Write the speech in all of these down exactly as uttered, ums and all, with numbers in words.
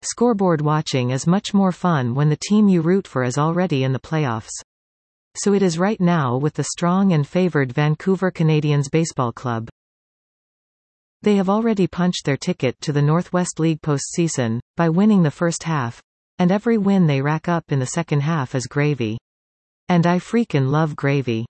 Scoreboard watching is much more fun when the team you root for is already in the playoffs. So it is right now with the strong and favored Vancouver Canadians Baseball Club. They have already punched their ticket to the Northwest League postseason, by winning the first half, and every win they rack up in the second half is gravy. And I freakin' love gravy.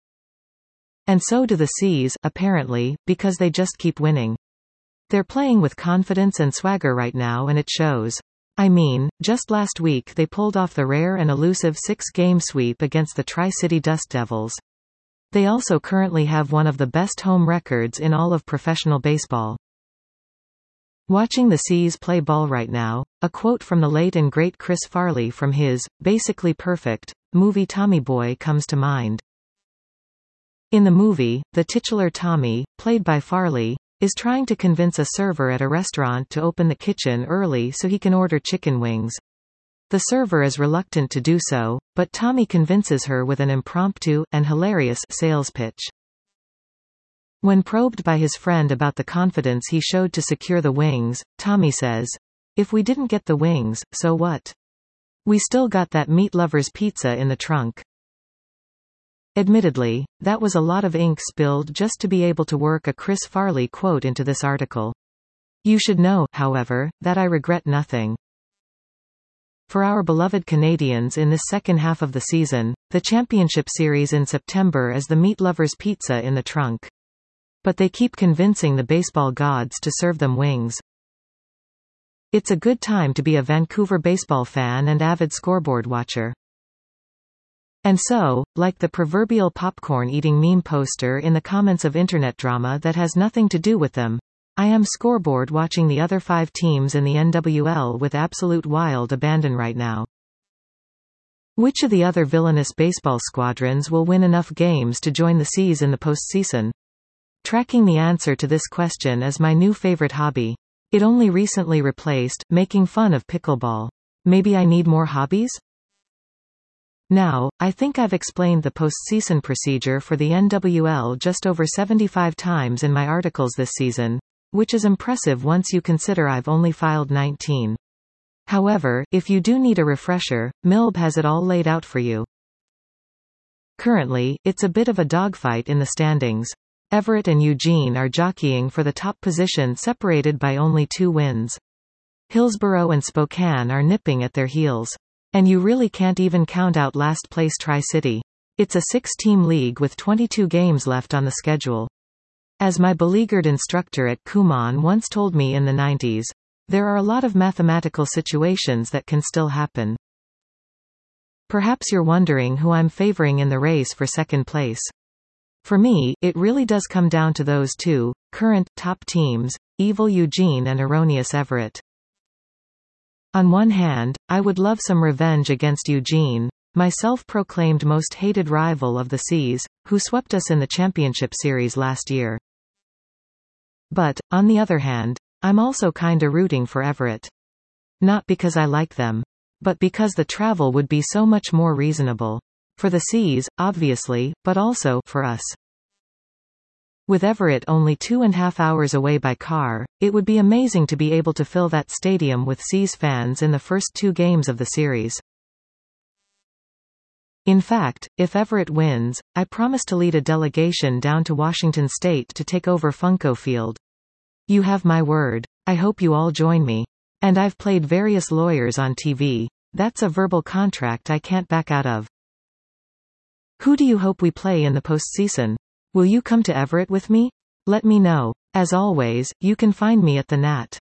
And so do the Seas, apparently, because they just keep winning. They're playing with confidence and swagger right now and it shows. I mean, just last week they pulled off the rare and elusive six-game sweep against the Tri-City Dust Devils. They also currently have one of the best home records in all of professional baseball. Watching the Seas play ball right now, a quote from the late and great Chris Farley from his, Basically Perfect, movie Tommy Boy comes to mind. In the movie, the titular Tommy, played by Farley, is trying to convince a server at a restaurant to open the kitchen early so he can order chicken wings. The server is reluctant to do so, but Tommy convinces her with an impromptu, and hilarious, sales pitch. When probed by his friend about the confidence he showed to secure the wings, Tommy says, "If we didn't get the wings, so what? We still got that meat lover's pizza in the trunk." Admittedly, that was a lot of ink spilled just to be able to work a Chris Farley quote into this article. You should know, however, that I regret nothing. For our beloved Canadians in this second half of the season, the championship series in September is the meat lover's pizza in the trunk. But they keep convincing the baseball gods to serve them wings. It's a good time to be a Vancouver baseball fan and avid scoreboard watcher. And so, like the proverbial popcorn-eating meme poster in the comments of internet drama that has nothing to do with them, I am scoreboard watching the other five teams in the N W L with absolute wild abandon right now. Which of the other villainous baseball squadrons will win enough games to join the Seas in the postseason? Tracking the answer to this question is my new favorite hobby. It only recently replaced making fun of pickleball. Maybe I need more hobbies? Now, I think I've explained the postseason procedure for the N W L just over seventy-five times in my articles this season, which is impressive once you consider I've only filed nineteen. However, if you do need a refresher, M I L B has it all laid out for you. Currently, it's a bit of a dogfight in the standings. Everett and Eugene are jockeying for the top position separated by only two wins. Hillsborough and Spokane are nipping at their heels. And you really can't even count out last-place Tri-City. It's a six-team league with twenty-two games left on the schedule. As my beleaguered instructor at Kumon once told me in the nineties, there are a lot of mathematical situations that can still happen. Perhaps you're wondering who I'm favoring in the race for second place. For me, it really does come down to those two, current, top teams, evil Eugene and erroneous Everett. On one hand, I would love some revenge against Eugene, my self-proclaimed most hated rival of the Seas, who swept us in the championship series last year. But, on the other hand, I'm also kinda rooting for Everett. Not because I like them. But because the travel would be so much more reasonable. For the Seas, obviously, but also for us. With Everett only two and a half hours away by car, it would be amazing to be able to fill that stadium with Seas fans in the first two games of the series. In fact, if Everett wins, I promise to lead a delegation down to Washington State to take over Funko Field. You have my word. I hope you all join me. And I've played various lawyers on T V. That's a verbal contract I can't back out of. Who do you hope we play in the postseason? Will you come to Everett with me? Let me know. As always, you can find me at the Nat.